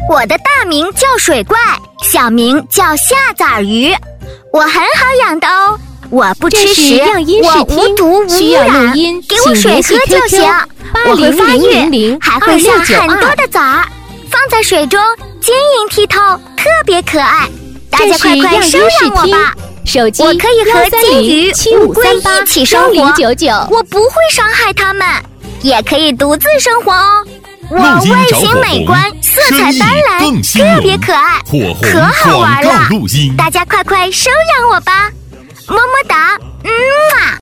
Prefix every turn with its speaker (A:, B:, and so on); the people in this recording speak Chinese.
A: 我的大名叫水怪，小名叫下崽儿鱼，我很好养的哦。我不吃食，我无毒无污染，给我水喝就行。我会发育，还会下很多的崽儿，放在水中晶莹剔透，特别可爱。大家快快收养我吧！我可以和金鱼、乌龟一起生活，我不会伤害它们，也可以独自生活哦。我外形美观，色彩斑斓，特别可爱，可好玩了！大家快快收养我吧！么么哒，么。